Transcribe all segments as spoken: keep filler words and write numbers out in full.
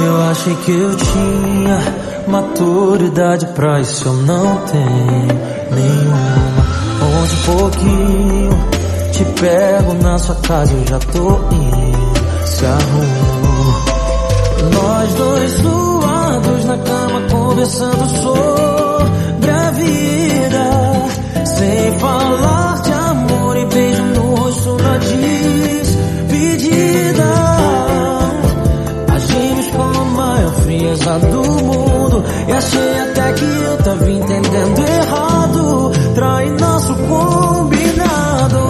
Eu achei que eu tinha maturidade pra isso, eu não tenho nenhuma. Onde um pouquinho te pego na sua casa, eu já tô indo, se arruma. Nós dois suados na cama conversando sobre a vida, sem falar de amor e beijo no rosto na despedida. Agimos com a maior frieza do mundo e achei até que eu tava entendendo errado. Trai nosso combinado.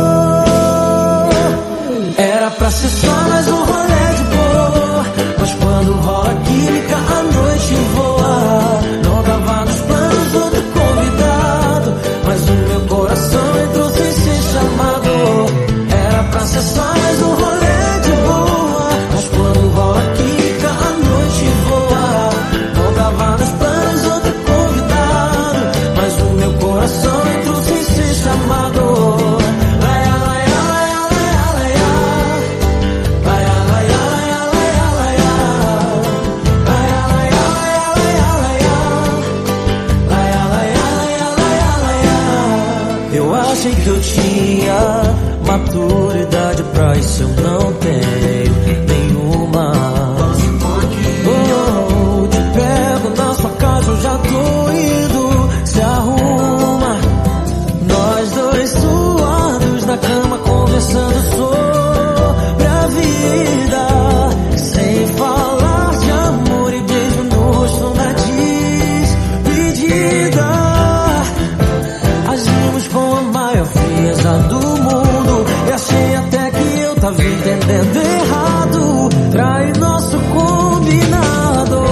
Era pra ser só mais um rolê de boa, mas quando rola química a noite voa. Não tava nos planos outro convidado, mas o meu coração entrou sem ser chamado. Era pra ser só mais um rolê de boa, mas quando rola química a noite voa. Não tava nos planos outro convidado, mas o meu coração entrou sem ser chamado. Eu achei que eu tinha maturidade pra isso, eu não tenho nenhuma. Oh, te pego na sua casa, eu já tô indo, se arruma. Nós dois suados na cama conversando sobre a vida, sem falar de amor e beijo no rosto na despedida. Agimos com a maior frieza do mundo e achei até que eu tava entendendo errado. Trai nosso combinado.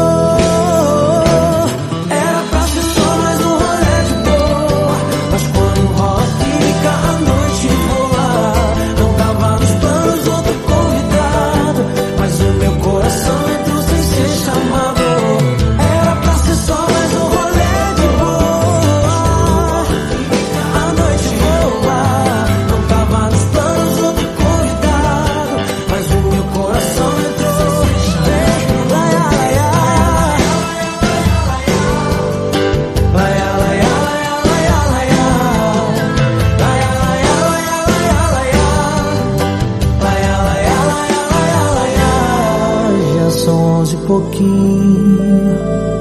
Era pra ser só mais um rolê de boa, mas quando rola química a noite voa. Não tava nos planos outro convidado, mas o meu coração entrou sem ser chamado. Era pra ser só mais um rolê de boa, a noite voa. Não tava nos planos outro convidado, mas o meu coração entrou sem ser chamado. Laia, laia, laia, laia, laia. Laia, laia, laia, laia, laia. Laia, laia, laia, laia, laia. Já são onze e pouquinho.